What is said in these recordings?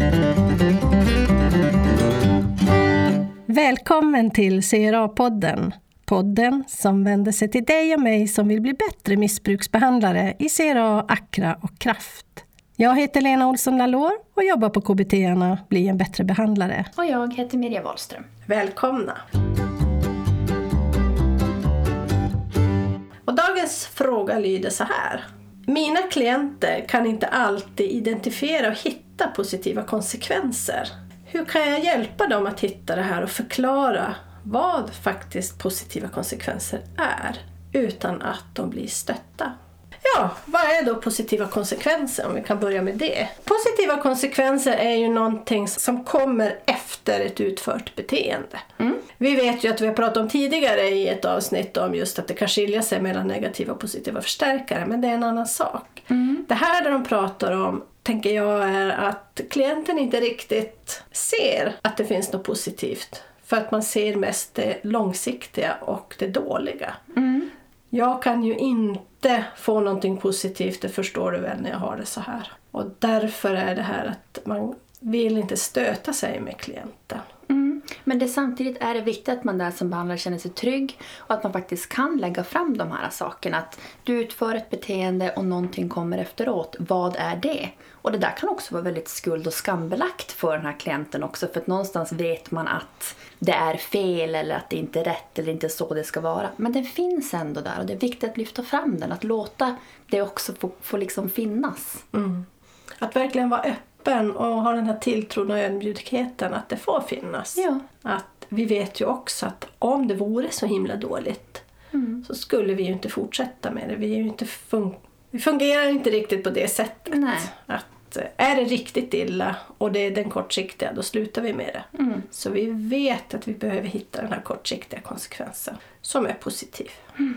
Välkommen till CRA-podden. Podden som vänder sig till dig och mig som vill bli bättre missbruksbehandlare i CRA, Accra och Kraft. Jag heter Lena Olsson Lalor och jobbar på KBT-arna Bli en bättre behandlare. Och jag heter Mirja Wahlström. Välkomna! Och dagens fråga lyder så här. Mina klienter kan inte alltid identifiera och hitta positiva konsekvenser. Hur kan jag hjälpa dem att hitta det här och förklara vad faktiskt positiva konsekvenser är utan att de blir stötta? Ja, vad är då positiva konsekvenser om vi kan börja med det? Positiva konsekvenser är ju någonting som kommer efter ett utfört beteende. Vi vet ju att vi har pratat om tidigare i ett avsnitt om just att det kan skilja sig mellan negativa och positiva förstärkare, men det är en annan sak. Det här där de pratar om, tänker jag, är att klienten inte riktigt ser att det finns något positivt. För att man ser mest det långsiktiga och det dåliga. Jag kan ju inte få någonting positivt, det förstår du väl när jag har det så här. Och därför är det här att man vill inte stöta sig med klienten. Men samtidigt är det viktigt att man där som behandlare känner sig trygg och att man faktiskt kan lägga fram de här sakerna. Att du utför ett beteende och någonting kommer efteråt. Vad är det? Och det där kan också vara väldigt skuld- och skambelagt för den här klienten också. För att någonstans vet man att det är fel eller att det inte är rätt eller inte så det ska vara. Men den finns ändå där och det är viktigt att lyfta fram den. Att låta det också få liksom finnas. Att verkligen vara öppen och ha den här tilltron och ödmjukheten att det får finnas. Ja. Att vi vet ju också att om det vore så himla dåligt så skulle vi ju inte fortsätta med det. Vi fungerar inte riktigt på det sättet. Nej. Att är det riktigt illa och det är den kortsiktiga, då slutar vi med det. Så vi vet att vi behöver hitta den här kortsiktiga konsekvensen som är positiv.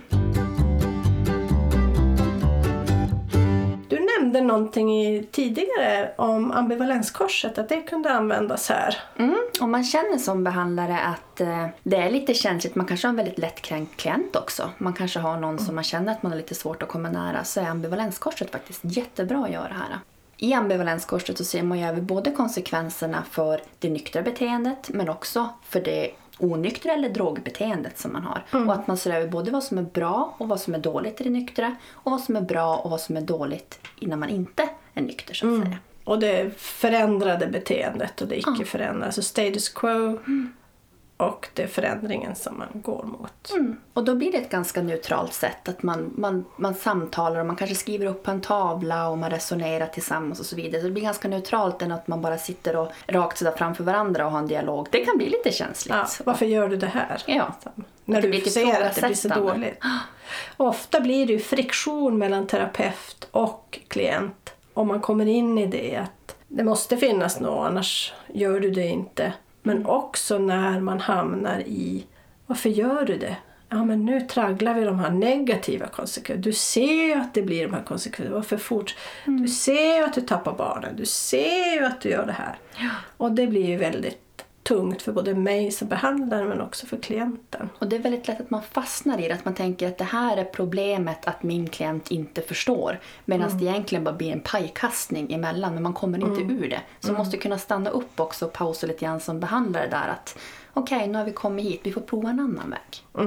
Du nämnde någonting tidigare om ambivalenskorset, att det kunde användas här. Om man känner som behandlare att det är lite känsligt, man kanske har en väldigt lättkränkt klient också. Man kanske har någon som man känner att man har lite svårt att komma nära, så är ambivalenskorset faktiskt jättebra att göra här. I ambivalenskorset så ser man ju över både konsekvenserna för det nyktra beteendet men också för det onyktra eller drogbeteendet som man har. Och att man ser över både vad som är bra och vad som är dåligt i det nyktra och vad som är bra och vad som är dåligt innan man inte är nykter så att säga. Och det förändrade beteendet och det icke förändrade, alltså status quo och det förändringen som man går mot. Och då blir det ett ganska neutralt sätt att man samtalar och man kanske skriver upp på en tavla och man resonerar tillsammans och så vidare. Så det blir ganska neutralt än att man bara sitter och rakt sitter framför varandra och har en dialog. Det kan bli lite känsligt. Ja, varför gör du det här? Ja. När du ser att det blir så dåligt. Ofta blir det ju friktion mellan terapeut och klient. Om man kommer in i det att det måste finnas något, annars gör du det inte. Men också när man hamnar i, varför gör du det? Ja, men nu tragglar vi de här negativa konsekvenserna. Du ser ju att det blir de här konsekvenserna. Varför Du ser ju att du tappar barnen. Du ser ju att du gör det här. Ja. Och det blir ju väldigt tungt för både mig som behandlare men också för klienten. Och det är väldigt lätt att man fastnar i det. Att man tänker att det här är problemet att min klient inte förstår. Medan det egentligen bara blir en pajkastning emellan. Men man kommer inte ur det. Så man måste kunna stanna upp också och pausa lite grann som behandlare där. Att okej, nu har vi kommit hit. Vi får prova en annan väg.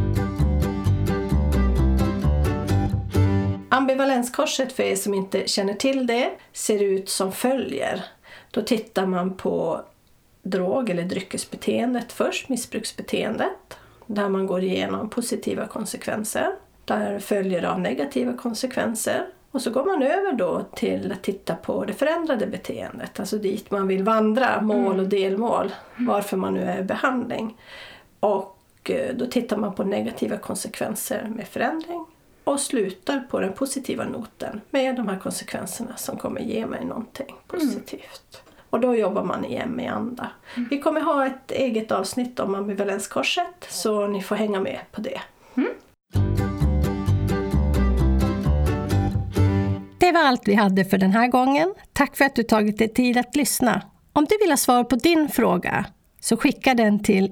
Ambivalenskorset, för er som inte känner till det, ser ut som följer. Då tittar man på drog- eller dryckesbeteendet först, missbruksbeteendet, där man går igenom positiva konsekvenser, där följer av negativa konsekvenser, och så går man över då till att titta på det förändrade beteendet, alltså dit man vill vandra, mål och delmål, varför man nu är i behandling. Och då tittar man på negativa konsekvenser med förändring och slutar på den positiva noten med de här konsekvenserna som kommer ge mig någonting positivt. Och då jobbar man i ME-anda. Vi kommer ha ett eget avsnitt om ambivalenskorset, så ni får hänga med på det. Det var allt vi hade för den här gången. Tack för att du tagit dig tid att lyssna. Om du vill ha svar på din fråga så skicka den till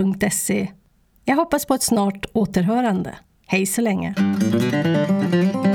info@blienbattrebehandlare.se. Jag hoppas på ett snart återhörande. Hej så länge!